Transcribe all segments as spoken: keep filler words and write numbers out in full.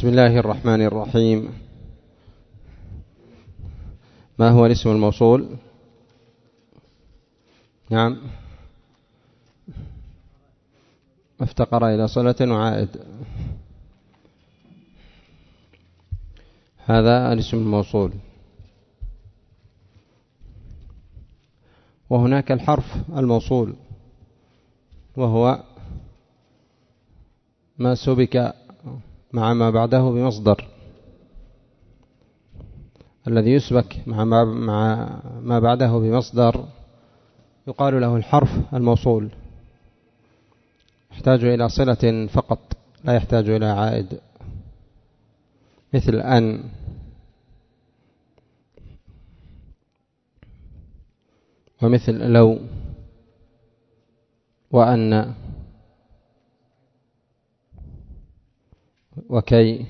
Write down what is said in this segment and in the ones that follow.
بسم الله الرحمن الرحيم. ما هو الاسم الموصول؟ نعم، افتقر إلى صلة وعائد، هذا الاسم الموصول. وهناك الحرف الموصول، وهو ما سبك مع ما بعده بمصدر. الذي يسبك مع ما بعده بمصدر يقال له الحرف الموصول، يحتاج إلى صلة فقط، لا يحتاج إلى عائد، مثل أن، ومثل لو، وأن، وكي.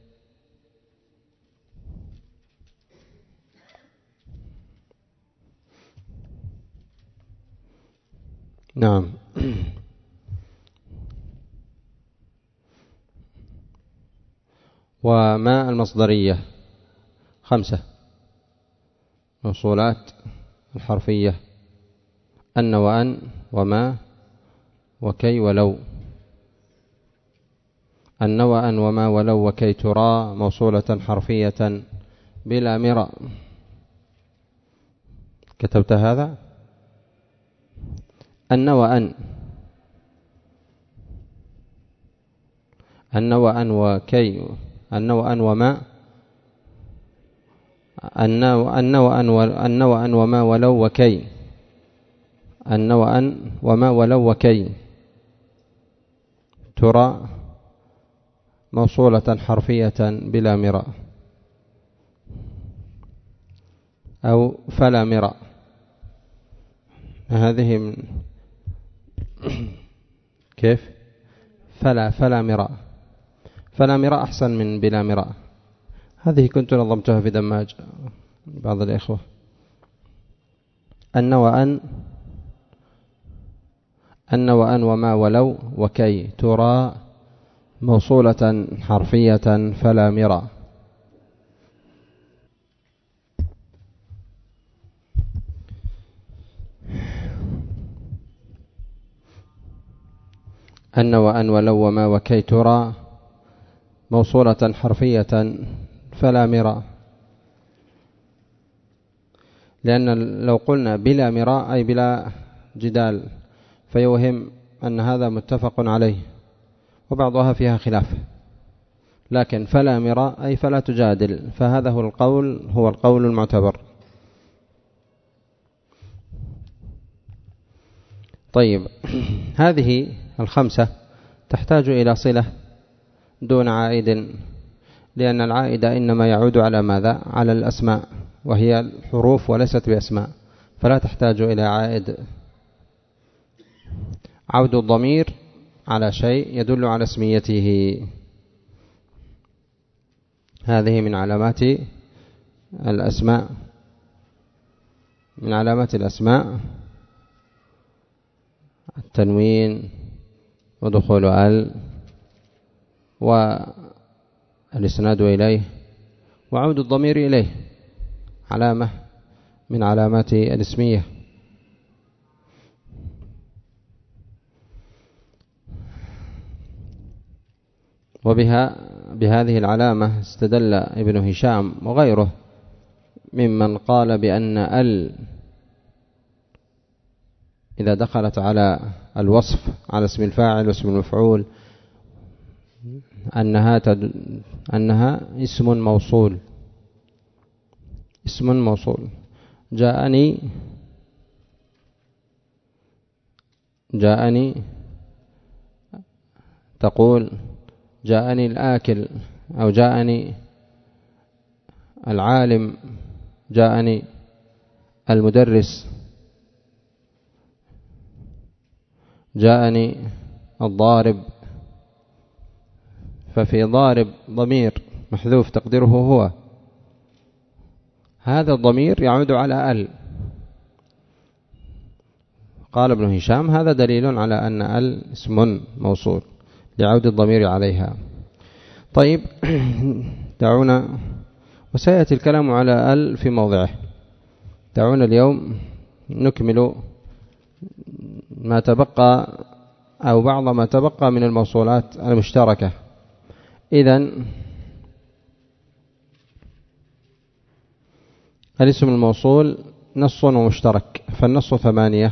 نعم. وما المصدرية خمسة موصولات الحرفية: أن وأن وما وكي ولو. أن وأن وما ولو وكي ترى موصولة حرفية بلا مراء. كتبت هذا؟ أن وأن أن وأن وكي، أن وأن وما، أن أن وأن أن وأن وما ولو وكي، أن وأن وما ولو وكي ترى موصولة حرفية بلا مراء، أو فلا مراء. هذه من كيف؟ فلا فلا مراء، فلا مراء أحسن من بلا مراء. هذه كنت نظمتها في دماج بعض الإخوة. أن وأن أن وأن وما ولو وكي ترى موصولة حرفية فلا مراء. أن وأن ولو وما وكي ترى موصولة حرفية فلا مراء، لأن لو قلنا بلا مراء أي بلا جدال فيوهم أن هذا متفق عليه، وبعضها فيها خلاف. لكن فلا مراء أي فلا تجادل، فهذا هو القول هو القول المعتبر. طيب، هذه الخمسة تحتاج إلى صلة دون عائد، لأن العائد إنما يعود على ماذا؟ على الأسماء، وهي الحروف وليست بأسماء، فلا تحتاج إلى عائد. عود الضمير على شيء يدل على اسميته، هذه من علامات الأسماء، من علامات الأسماء التنوين ودخول ال والإسناد إليه وعود الضمير إليه، علامة من علامات الاسمية. وبها بهذه العلامة استدل ابن هشام وغيره ممن قال بأن ال إذا دخلت على الوصف، على اسم الفاعل واسم المفعول، أنها تد... أنها اسم موصول، اسم موصول. جاءني جاءني تقول جاءني الآكل، أو جاءني العالم، جاءني المدرس، جاءني الضارب. ففي ضارب ضمير محذوف تقديره هو، هذا الضمير يعود على ال. قال ابن هشام هذا دليل على أن ال اسم موصول لعود الضمير عليها. طيب دعونا، وسيأتي الكلام على ال في موضعه. دعونا اليوم نكمل ما تبقى أو بعض ما تبقى من الموصولات المشتركة. إذن الاسم الموصول نص ومشترك، فالنص ثمانية،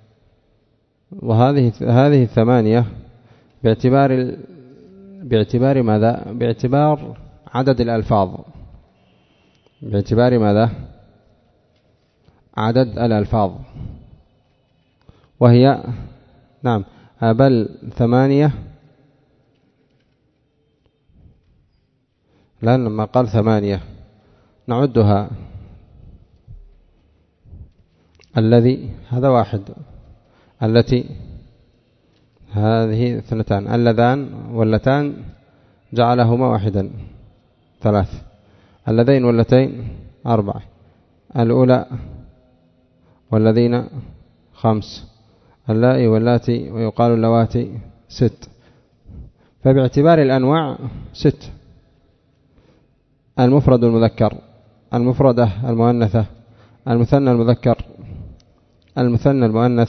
وهذه هذه الثمانية باعتبار باعتبار ماذا؟ باعتبار عدد الألفاظ. باعتبار ماذا؟ عدد الألفاظ، وهي نعم بل ثمانية. لا، لما قال ثمانية نعدها: الذي هذا واحد، التي هذه اثنتان، اللذان واللتان جعلهما واحدا ثلاث، اللذين واللتين أربعة، الأولى والذين خمس، اللائي واللاتي ويقال اللواتي ست. فباعتبار الأنواع ست: المفرد المذكر، المفردة المؤنثة، المثنى المذكر، المثنى المؤنث،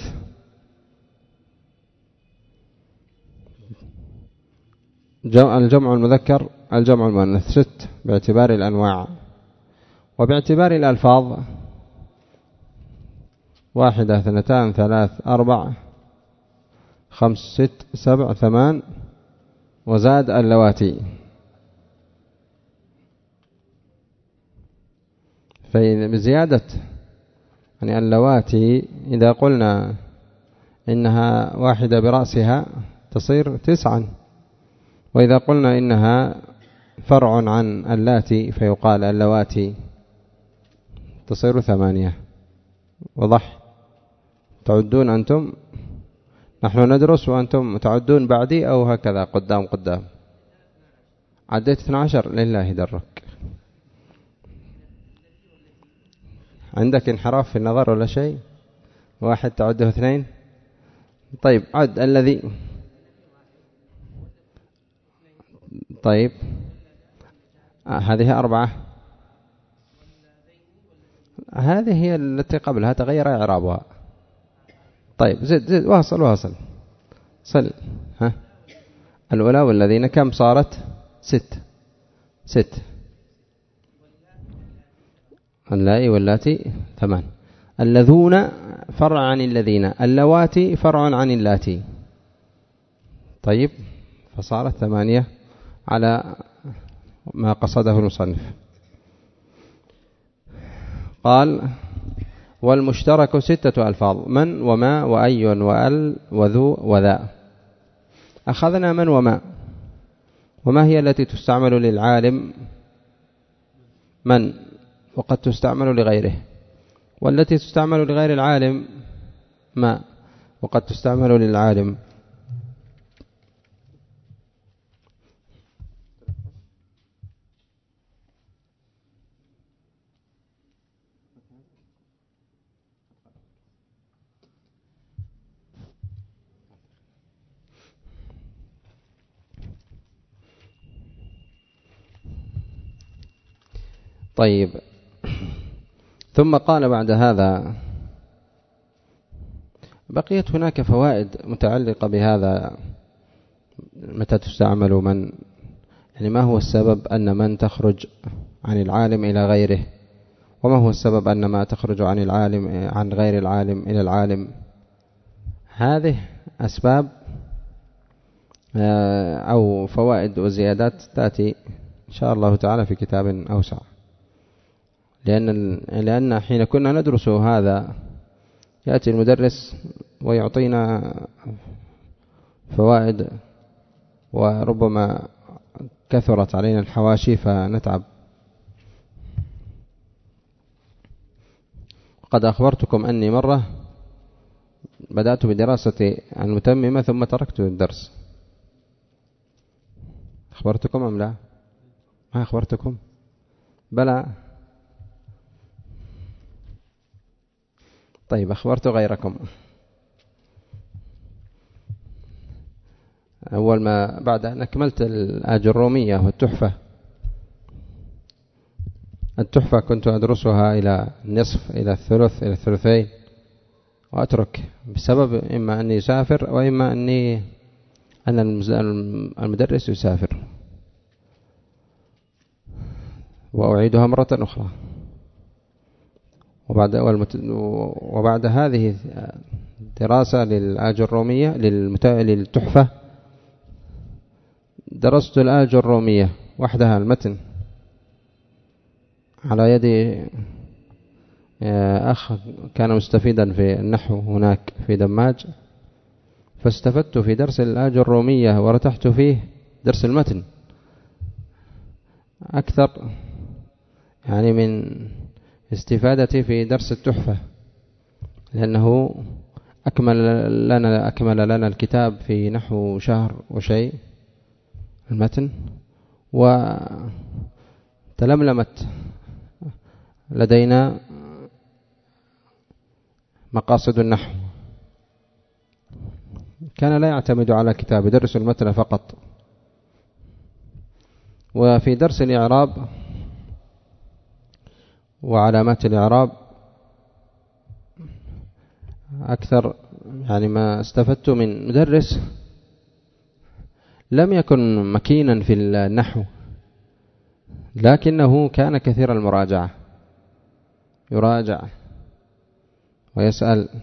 الجمع المذكر، الجمع المؤنث. ست باعتبار الأنواع. وباعتبار الألفاظ: واحدة، اثنتان، ثلاث، أربع، خمس، ست، سبع، ثمان، وزاد اللواتي. فبزيادة يعني اللواتي إذا قلنا إنها واحدة برأسها تصير تسعا، وإذا قلنا إنها فرع عن اللاتي فيقال اللواتي تصير ثمانية. وضح؟ تعدون أنتم، نحن ندرس وأنتم تعدون بعدي أو هكذا قدام قدام. عديت اثنى عشر، لله درك. عندك انحراف في النظر ولا شيء؟ واحد تعده اثنين. طيب عد الذي. طيب آه هذه أربعة، هذه هي التي قبلها تغير إعرابها. طيب زد زد واصل واصل صل. ها الأولى والذين كم صارت؟ ست. ست. اللائي واللاتي ثمان. الذون فرع عن الذين، اللواتي فرع عن اللاتي. طيب فصارت ثمانية على ما قصده المصنف. قال: والمشترك ستة ألفاظ: من وما وأي وأل وذو وذا. أخذنا من وما. وما هي التي تستعمل للعالم؟ من، وقد تستعمل لغيره. والتي تستعمل لغير العالم ما، وقد تستعمل للعالم. طيب ثم قال بعد هذا: بقيت هناك فوائد متعلقة بهذا. متى تستعمل من؟ يعني ما هو السبب أن من تخرج عن العالم إلى غيره؟ وما هو السبب أن ما تخرج عن العالم عن غير العالم إلى العالم؟ هذه أسباب أو فوائد وزيادات تأتي إن شاء الله تعالى في كتاب أوسع. لأن لأن حين كنا ندرس هذا يأتي المدرس ويعطينا فوائد، وربما كثرت علينا الحواشي فنتعب. قد أخبرتكم أني مرة بدأت بدراسة المتممة ثم تركت الدرس. أخبرتكم أم لا؟ ما أخبرتكم؟ بلى. طيب أخبرت غيركم. أول ما بعد أن أكملت الآجرومية والتحفة، التحفة كنت أدرسها إلى النصف إلى الثلث إلى الثلثين وأترك بسبب إما أني يسافر وإما أني أن المدرس يسافر، وأعيدها مرة أخرى. وبعد وبعد هذه الدراسة للآجرومية للتحفة درست الآجرومية وحدها المتن على يد أخ كان مستفيدا في النحو هناك في دماج، فاستفدت في درس الآجرومية ورتحت فيه درس المتن أكثر يعني من استفادتي في درس التحفة، لأنه أكمل لنا أكمل لنا الكتاب في نحو شهر وشيء المتن، وتلملمت لدينا مقاصد النحو. كان لا يعتمد على كتاب، يدرس المتن فقط. وفي درس الإعراب وعلامات الإعراب أكثر يعني ما استفدت من مدرس لم يكن مكينا في النحو، لكنه كان كثير المراجعة، يراجع ويسأل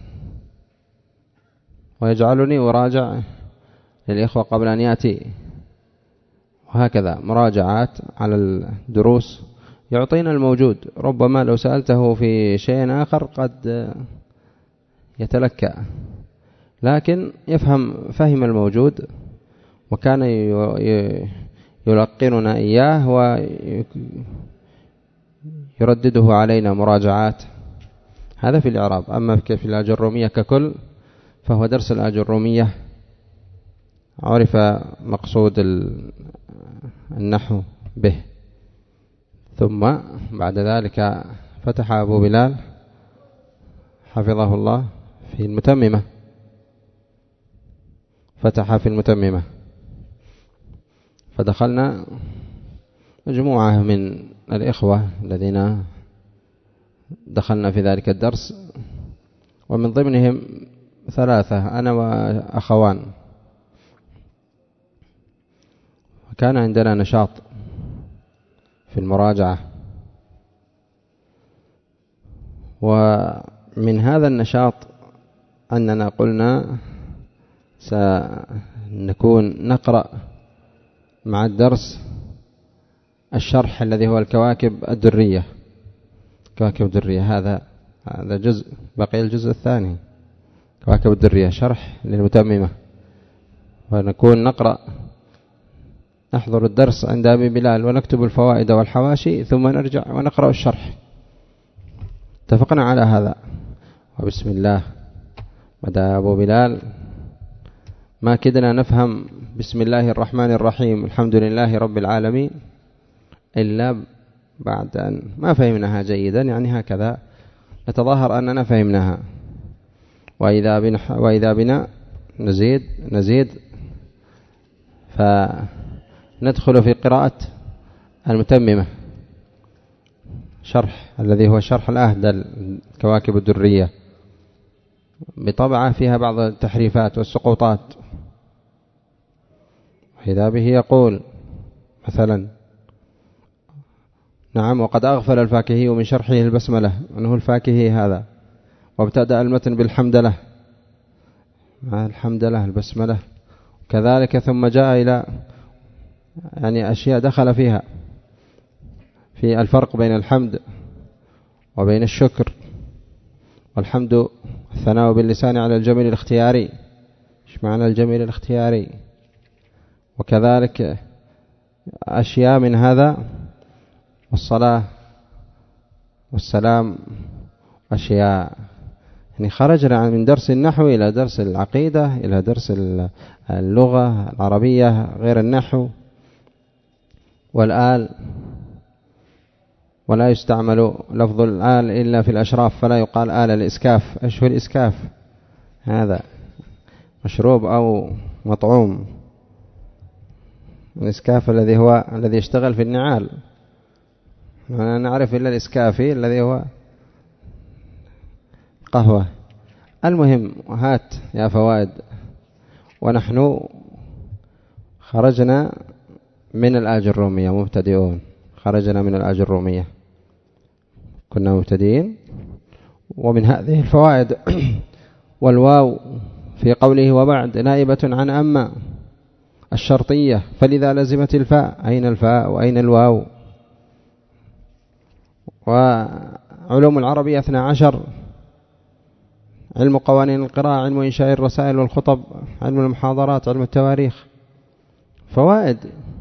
ويجعلني أراجع للإخوة قبل أن يأتي، وهكذا مراجعات على الدروس، يعطينا الموجود. ربما لو سألته في شيء آخر قد يتلكأ، لكن يفهم فهم الموجود، وكان يلقننا إياه ويردده علينا مراجعات. هذا في الإعراب. أما في الآجرومية ككل فهو درس الآجرومية عرف مقصود النحو به. ثم بعد ذلك فتح أبو بلال حفظه الله في المتممة، فتح في المتممة، فدخلنا مجموعة من الإخوة الذين دخلنا في ذلك الدرس، ومن ضمنهم ثلاثة أنا وأخوان. كان عندنا نشاط في المراجعة، ومن هذا النشاط أننا قلنا سنكون نقرأ مع الدرس الشرح الذي هو الكواكب الدرية. كواكب الدرية هذا هذا جزء، بقي الجزء الثاني كواكب الدرية شرح للمتممة، ونكون نقرأ نحضر الدرس عند أبي بلال ونكتب الفوائد والحواشي، ثم نرجع ونقرأ الشرح. اتفقنا على هذا. وبسم الله بدأ أبو بلال، ما كدنا نفهم بسم الله الرحمن الرحيم الحمد لله رب العالمين إلا بعد أن ما فهمناها جيدا، يعني هكذا نتظاهر أننا فهمناها، وإذا بنا, وإذا بنا نزيد نزيد فندخل في قراءة المتممة، شرح الذي هو شرح الأهدى الكواكب الدرية، بطبعة فيها بعض التحريفات والسقوطات. وإذا به يقول مثلا نعم وقد أغفل الفاكهي من شرحه البسملة، أنه الفاكهي هذا، وابتدأ المتن بالحمدلة مع الحمدلة البسملة كذلك، ثم جاء إلى يعني أشياء دخل فيها في الفرق بين الحمد وبين الشكر. والحمد الثناء باللسان على الجميل الاختياري، ايش معنى الجميل الاختياري؟ وكذلك أشياء من هذا، والصلاة والسلام، أشياء يعني خرجنا من درس النحو إلى درس العقيدة، إلى درس اللغة العربية غير النحو. والآل، ولا يستعمل لفظ الآل إلا في الأشراف، فلا يقال آل الإسكاف. إيش هو الإسكاف؟ هذا مشروب أو مطعوم، الإسكاف الذي هو الذي يشتغل في النعال، أنا نعرف إلا الإسكافي الذي هو قهوة. المهم هات يا فوائد، ونحن خرجنا من الآجرومية مبتدئون، خرجنا من الآجرومية كنا مبتدئين. ومن هذه الفوائد والواو في قوله وبعد نائبة عن أما الشرطية، فلذا لزمت الفاء. أين الفاء وأين الواو؟ وعلوم العربية اثنا عشر: علم قوانين القراءة، علم إنشاء الرسائل والخطب، علم المحاضرات، علم التواريخ، فوائد.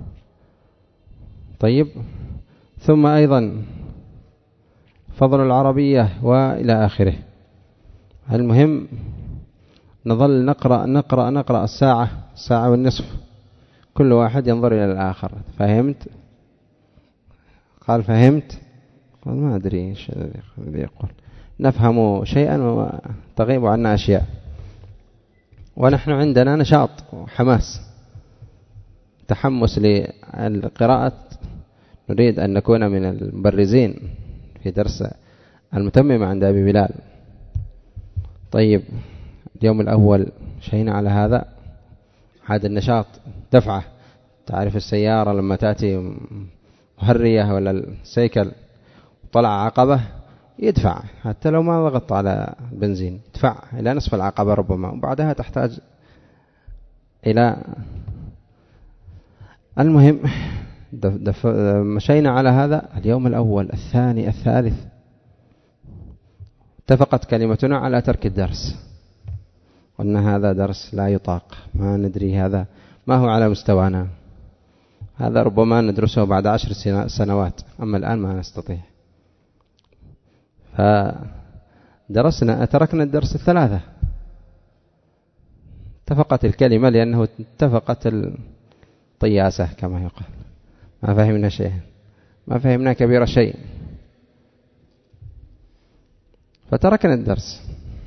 طيب، ثم أيضا فضل العربية وإلى آخره. المهم نظل نقرأ نقرأ نقرأ الساعة ساعة والنصف، كل واحد ينظر إلى الآخر. فهمت؟ قال فهمت؟ قال ما أدري إيش الذي يقول، نفهم شيئا وتغيب عنا أشياء. ونحن عندنا نشاط وحماس، تحمس للقراءة، نريد أن نكون من المبرزين في درس المتمم عند أبي بلال. طيب، اليوم الأول شينا على هذا، هذا النشاط دفعة. تعرف السيارة لما تأتي مهرية ولا السيكل طلع عقبة يدفع، حتى لو ما ضغط على البنزين يدفع إلى نصف العقبة ربما، وبعدها تحتاج إلى. المهم مشينا على هذا. اليوم الأول الثاني الثالث اتفقت كلمتنا على ترك الدرس، قلنا هذا درس لا يطاق، ما ندري هذا ما هو على مستوانا، هذا ربما ندرسه بعد عشر سنوات، أما الآن ما نستطيع. فدرسنا تركنا الدرس الثلاثة، اتفقت الكلمة لأنه اتفقت الطياسة كما يقال، ما فهمنا شيء، ما فهمنا كبير شيء، فتركنا الدرس.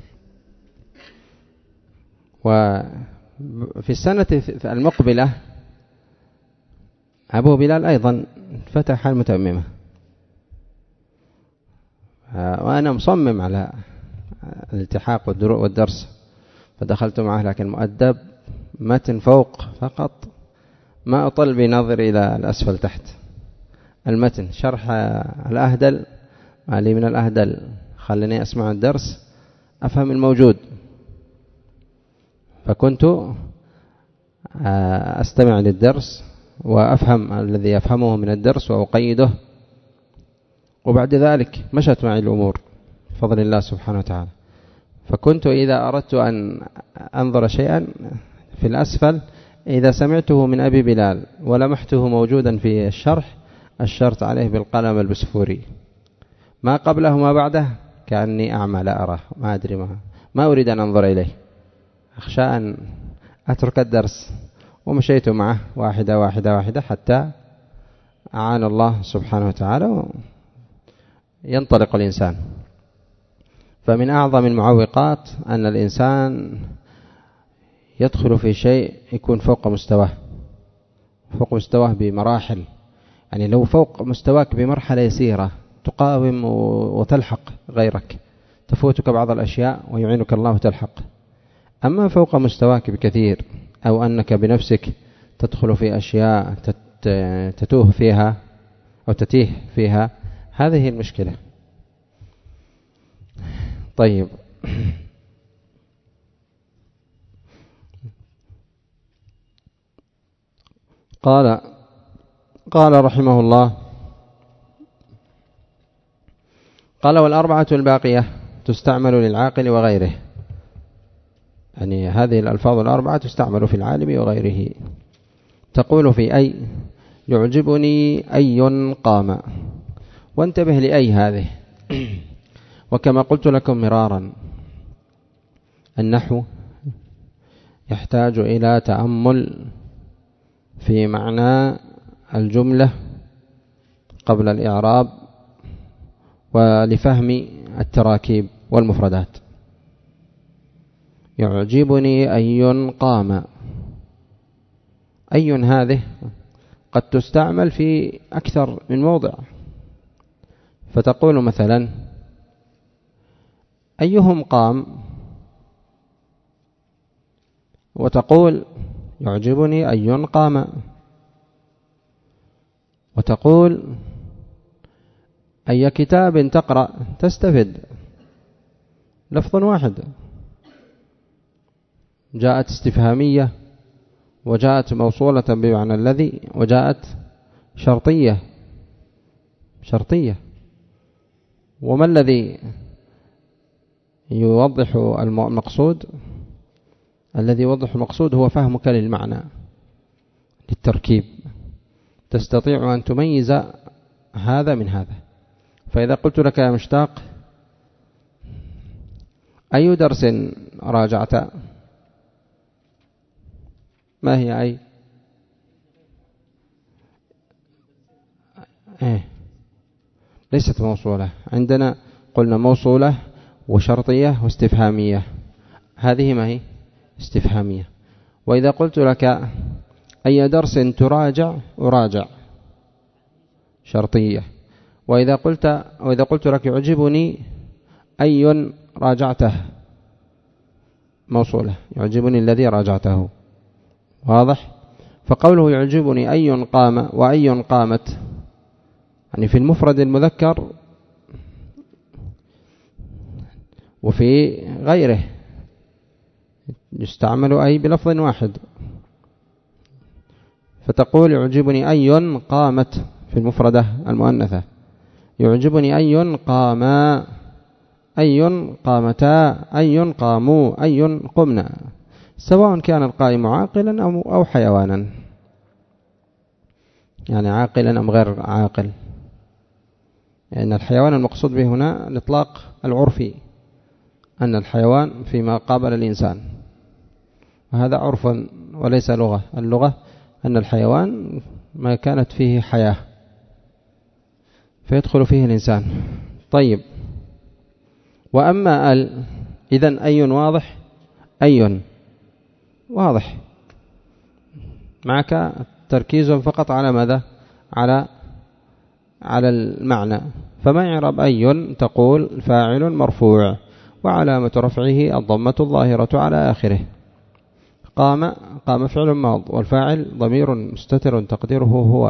وفي السنة المقبلة أبو بلال أيضا فتح المتممة، وأنا مصمم على الالتحاق والدرس، فدخلت معه، لكن مؤدب، متن فوق فقط، ما أطل بنظر إلى الأسفل تحت. المتن شرح الأهدل، ما لي من الأهدل، خلني أسمع الدرس أفهم الموجود. فكنت أستمع للدرس وأفهم الذي يفهمه من الدرس وأقيده، وبعد ذلك مشت معي الأمور بفضل الله سبحانه وتعالى. فكنت إذا أردت أن أنظر شيئا في الأسفل، إذا سمعته من أبي بلال ولمحته موجودا في الشرح أشرت عليه بالقلم البسفوري، ما قبله ما بعده كأني أعمى لا أراه، ما أدري ما, ما أريد أن أنظر إليه، أخشى أن أترك الدرس. ومشيت معه واحدة واحدة واحدة حتى أعان الله سبحانه وتعالى ينطلق الإنسان. فمن أعظم المعوقات أن الإنسان يدخل في شيء يكون فوق مستواه، فوق مستواه بمراحل. يعني لو فوق مستواك بمرحلة يسيرة تقاوم وتلحق غيرك، تفوتك بعض الأشياء ويعينك الله تلحق. أما فوق مستواك بكثير، أو أنك بنفسك تدخل في أشياء تتوه فيها أو تتيه فيها، هذه المشكلة. طيب، قال قال رحمه الله، قال والأربعة الباقية تستعمل للعاقل وغيره. يعني هذه الألفاظ الأربعة تستعمل في العالم وغيره. تقول في أي يعجبني أي قام، وانتبه لأي هذه. وكما قلت لكم مرارا، النحو يحتاج إلى تأمل في معنى الجملة قبل الإعراب، ولفهم التراكيب والمفردات. يعجبني أي قام، أي هذه قد تستعمل في أكثر من موضع، فتقول مثلا أيهم قام، وتقول يعجبني أي قام، وتقول أي كتاب تقرأ، تستفد لفظ واحد. جاءت استفهامية، وجاءت موصولة بمعنى الذي، وجاءت شرطية شرطية. وما الذي يوضح المقصود؟ الذي يوضح المقصود هو فهمك للمعنى، للتركيب، تستطيع أن تميز هذا من هذا. فإذا قلت لك يا مشتاق أي درس راجعت، ما هي أي؟ إيه؟ ليست موصولة. عندنا قلنا موصولة وشرطية واستفهامية، هذه ما هي؟ استفهامية. وإذا قلت لك أي درس تراجع، أراجع، شرطية. وإذا قلت وإذا قلت لك يعجبني أي راجعته، موصولة، يعجبني الذي راجعته. واضح؟ فقوله يعجبني أي قام وأي قامت، يعني في المفرد المذكر وفي غيره يستعمل أي بلفظ واحد. فتقول يعجبني أي قامت في المفردة المؤنثة، يعجبني أي قاما، أي قامتا، أي قاموا، أي قمنا، سواء كان القائم عاقلا أو حيوانا، يعني عاقلا أم غير عاقل. لأن الحيوان المقصود به هنا الإطلاق العرفي، أن الحيوان فيما قابل الإنسان، وهذا عرف وليس لغة. اللغة أن الحيوان ما كانت فيه حياة فيدخل فيه الإنسان. طيب، وأما ال، إذن أي واضح، أي واضح، معك تركيز فقط على ماذا؟ على على المعنى. فما يعرب أي؟ تقول فاعل مرفوع وعلامة رفعه الضمة الظاهرة على آخره. قام، قام فعل ماض، والفاعل ضمير مستتر تقديره هو،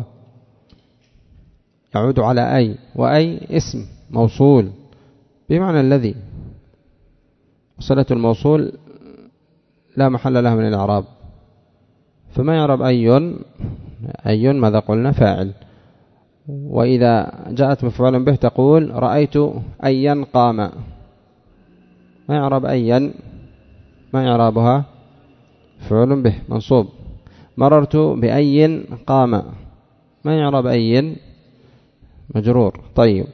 يعود على أي، وأي اسم موصول بمعنى الذي، صلة الموصول لا محل لها من الإعراب. فما يعرب أي؟ أي ماذا قلنا؟ فاعل. وإذا جاءت مفعولا به تقول رأيت أيا قام. ما يعرب أيا؟ ما يعربها؟ فعل به منصوب. مررت بأي قام، ما يعرب أي؟ مجرور. طيب،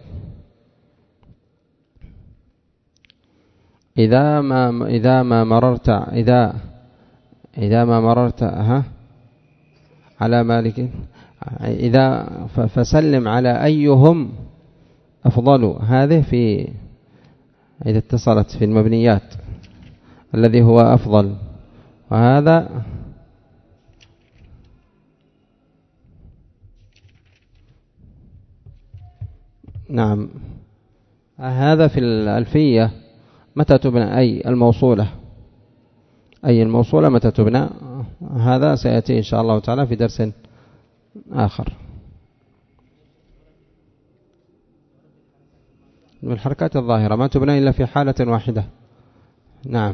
إذا ما إذا ما مررت إذا إذا ما مررت ها على مالك، إذا فسلم على أيهم أفضل، هذه في إذا اتصلت في المبنيات الذي هو أفضل، وهذا نعم. هذا في الألفية متى تبنى أي الموصولة، أي الموصولة متى تبنى، هذا سيأتي إن شاء الله تعالى في درس آخر. من الحركات الظاهرة ما تبنى إلا في حالة واحدة. نعم.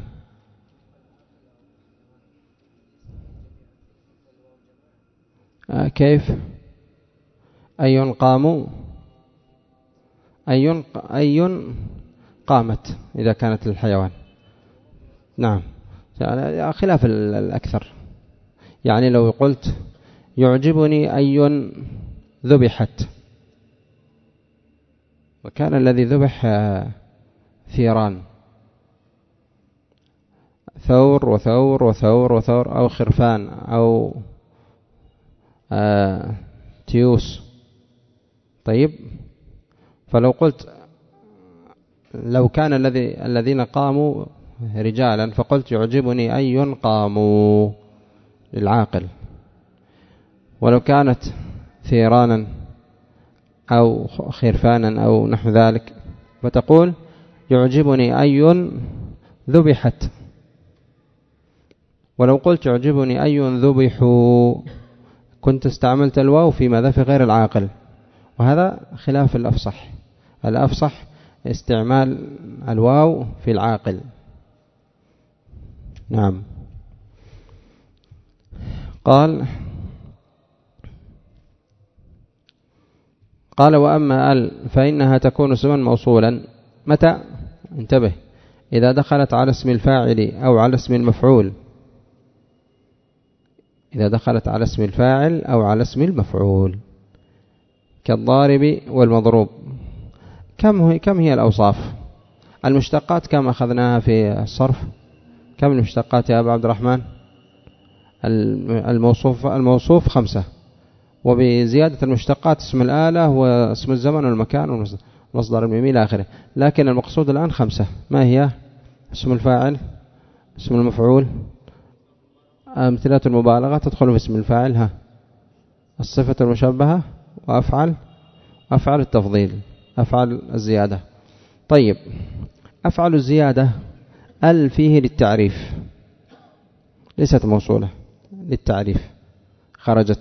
آه كيف؟ أي قاموا، أي أي قامت إذا كانت للحيوان. نعم، خلاف الأكثر. يعني لو قلت يعجبني أي ذبحت، وكان الذي ذبح ثيران، ثور وثور وثور وثور، أو خرفان، أو آه تيوس. طيب، فلو قلت لو كان الذي الذين قاموا رجالا فقلت يعجبني أي قاموا للعاقل، ولو كانت ثيرانا أو خرفانا أو نحو ذلك، فتقول يعجبني أي ذبحت. ولو قلت يعجبني أي ذبحوا كنت استعملت الواو في ماذا؟ في غير العاقل، وهذا خلاف الأفصح. الأفصح استعمال الواو في العاقل. نعم. قال قال وأما ال فإنها تكون اسما موصولا متى؟ انتبه، إذا دخلت على اسم الفاعل أو على اسم المفعول. إذا دخلت على اسم الفاعل أو على اسم المفعول كالضارب والمضروب. كم هي كم هي الأوصاف؟ المشتقات كم أخذناها في الصرف؟ كم المشتقات يا أبا عبد الرحمن؟ الموصوف الموصوف خمسة، وبزيادة المشتقات اسم الآلة واسم الزمن والمكان والمصدر الميمي إلى آخره. لكن المقصود الآن خمسة. ما هي؟ اسم الفاعل، اسم المفعول، أمثلة المبالغة تدخل في اسم الفاعل، ها الصفة المشبهة، وأفعل أفعل التفضيل، أفعل الزيادة. طيب، أفعل الزيادة ال فيه للتعريف، ليست موصولة، للتعريف خرجت.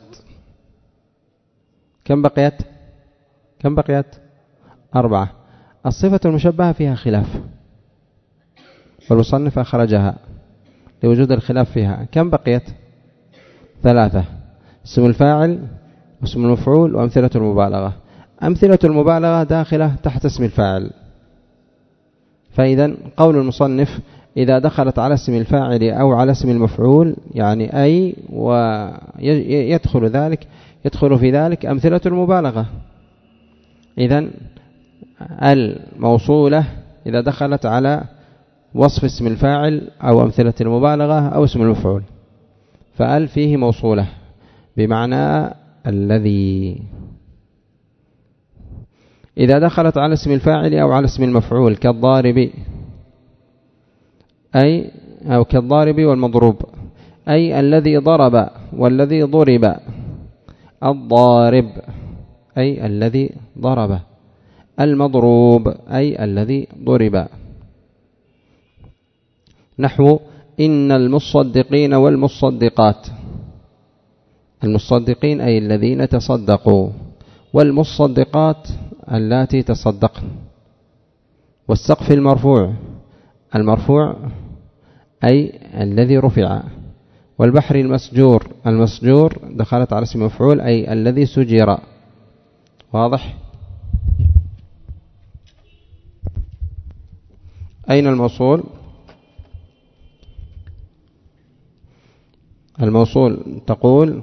كم بقيت؟ كم بقيت؟ أربعة. الصفة المشبهة فيها خلاف، والمصنف أخرجها لوجود الخلاف فيها. كم بقيت؟ ثلاثة: اسم الفاعل واسم المفعول وأمثلة المبالغة. أمثلة المبالغة داخلة تحت اسم الفاعل. فإذا قول المصنف إذا دخلت على اسم الفاعل أو على اسم المفعول يعني أي، ويدخل ذلك يدخل في ذلك أمثلة المبالغة. إذن الموصولة إذا دخلت على وصف اسم الفاعل أو أمثلة المبالغة أو اسم المفعول، فأل فيه موصولة بمعنى الذي. إذا دخلت على اسم الفاعل أو على اسم المفعول كالضارب أي أو كالضارب والمضروب، أي الذي ضرب والذي ضرب. الضارب أي الذي ضرب، المضروب أي الذي ضرب. نحو إن المصدقين والمصدقات. المصدقين أي الذين تصدقوا، والمصدقات اللاتي تصدقن. والسقف المرفوع، المرفوع أي الذي رفع. والبحر المسجور، المسجور دخلت على اسم مفعول أي الذي سجر. واضح؟ أين الموصول؟ الموصول تقول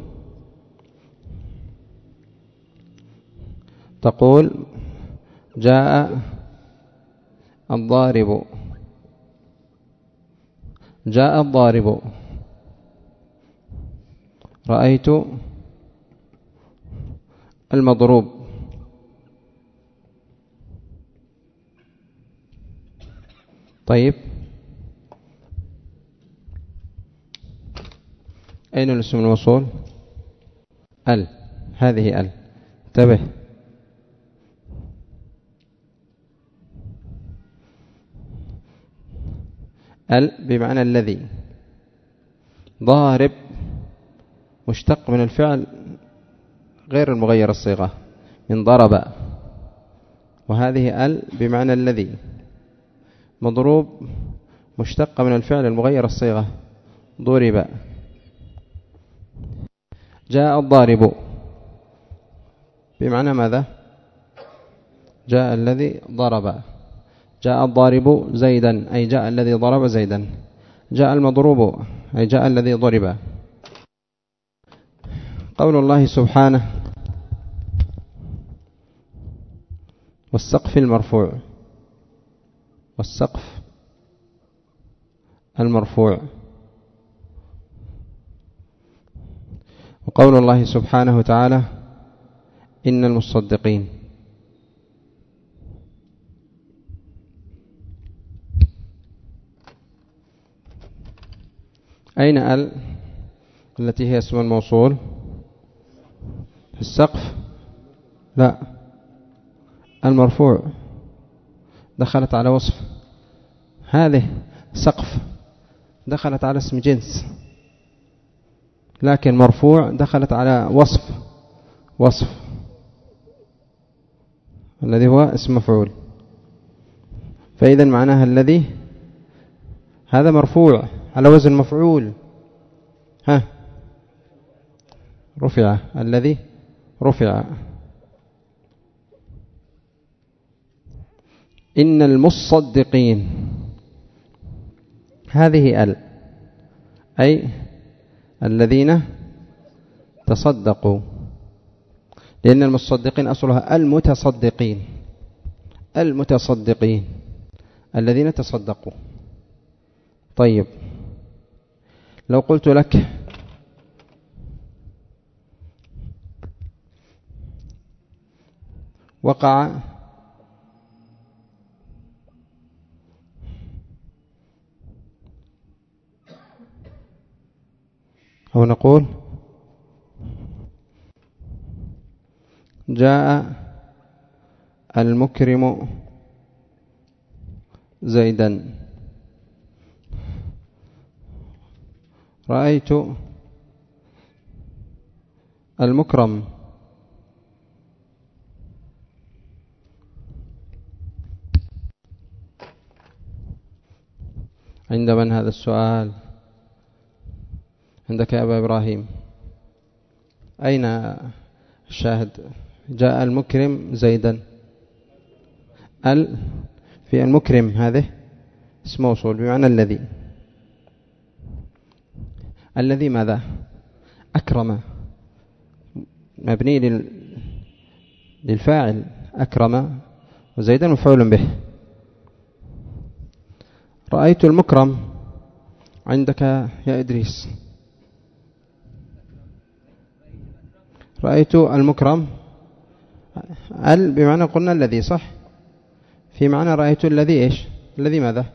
تقول جاء الضارب، جاء الضارب. رأيت المضروب. طيب، أين الاسم الموصول؟ ال، هذه ال. انتبه، ال بمعنى الذي. ضارب مشتق من الفعل غير المغير الصيغة، من ضرب، وهذه ال بمعنى الذي. مضروب مشتق من الفعل المغير الصيغة، ضرب. جاء الضارب بمعنى ماذا؟ جاء الذي ضرب. جاء الضارب زيدا أي جاء الذي ضرب زيدا. جاء المضروب أي جاء الذي ضرب. قول الله سبحانه والسقف المرفوع، والسقف المرفوع. وقول الله سبحانه وتعالى إن المصدقين. أين ال التي هي اسم الموصول؟ السقف لا، المرفوع دخلت على وصف، هذه سقف دخلت على اسم جنس، لكن مرفوع دخلت على وصف وصف الذي هو اسم مفعول. فإذا معناها الذي هذا مرفوع على وزن مفعول، ها رفع، الذي رفع. إن المصدقين، هذه ال أي الذين تصدقوا، لأن المصدقين أصلها المتصدقين، المتصدقين الذين تصدقوا. طيب لو قلت لك وقع أو نقول جاء المكرم زيدا، رأيت المكرم. عند من هذا السؤال؟ عندك يا أبا إبراهيم. أين الشاهد؟ جاء المكرم زيدا، ال في المكرم هذه اسم موصول بمعنى الذي. الذي ماذا؟ أكرم، مبني للفاعل أكرم، وزيدا مفعول به. رأيت المكرم عندك يا إدريس، رأيت المكرم ال بمعنى قلنا الذي، صح؟ في معنى رأيت الذي إيش؟ الذي ماذا؟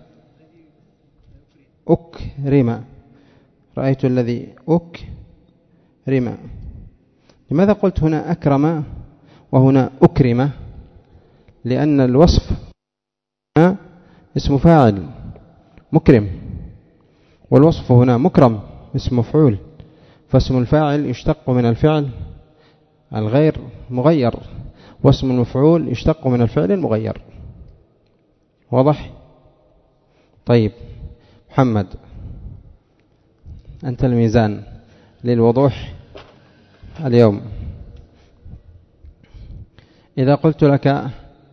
أكرم، رأيت الذي أكرم. لماذا قلت هنا أكرم وهنا أكرم؟ لأن الوصف هنا اسم فاعل مكرم، والوصف هنا مكرم اسم مفعول، فاسم الفاعل يشتق من الفعل الغير مغير، واسم المفعول يشتق من الفعل المغير. واضح؟ طيب محمد، أنت الميزان للوضوح اليوم. إذا قلت لك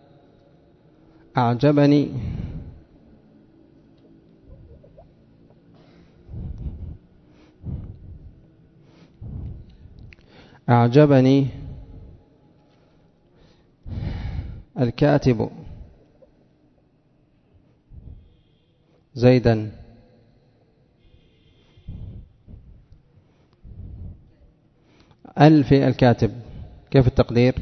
أعجبني أعجبني الكاتب زيدا، ال في الكاتب كيف التقدير؟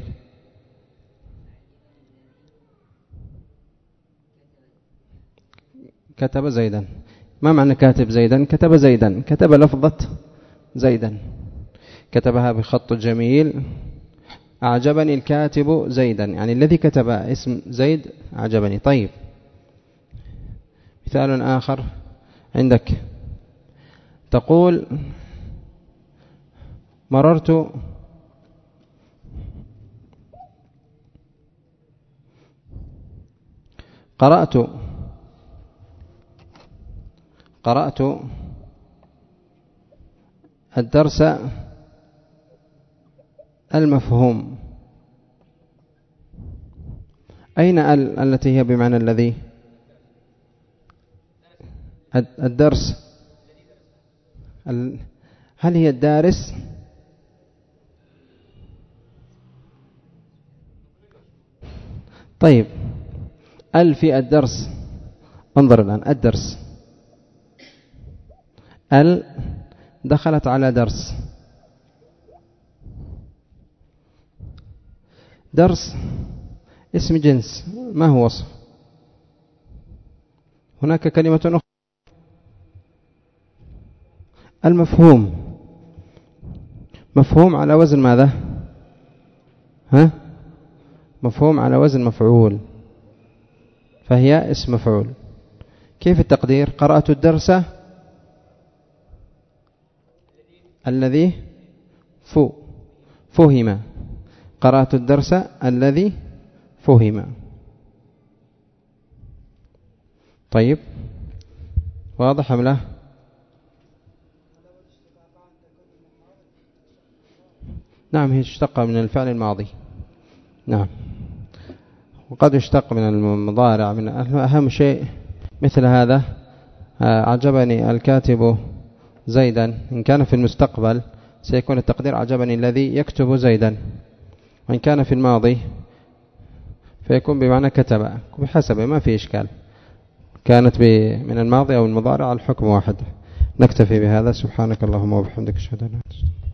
كتب زيدا. ما معنى كاتب زيدا؟ كتب زيدا، كتب لفظة زيدا، كتبها بخط جميل. أعجبني الكاتب زيدا يعني الذي كتب اسم زيد أعجبني. طيب مثال آخر عندك، تقول مررت قرأت قرأت الدرس المفهوم. أين ال التي هي بمعنى الذي؟ الدرس، هل هي الدارس؟ طيب ال في الدرس، انظر الآن الدرس، ال دخلت على درس. درس اسم جنس، ما هو وصف؟ هناك كلمة أخرى المفهوم، مفهوم على وزن ماذا؟ ها مفهوم على وزن مفعول، فهي اسم مفعول. كيف التقدير؟ قرأت الدرس الذي فو فهم، قرأت الدرس الذي فهم. طيب واضح أم لا؟ نعم هي تشتق من الفعل الماضي، نعم، وقد يشتق من المضارع. من أهم شيء مثل هذا عجبني الكاتب زيدا، إن كان في المستقبل سيكون التقدير عجبني الذي يكتب زيدا، وإن كان في الماضي فيكون بمعنى كتب، بحسب ما في إشكال، كانت من الماضي أو المضارع الحكم واحد. نكتفي بهذا. سبحانك اللهم وبحمدك، اشهد ان لا اله الا انت.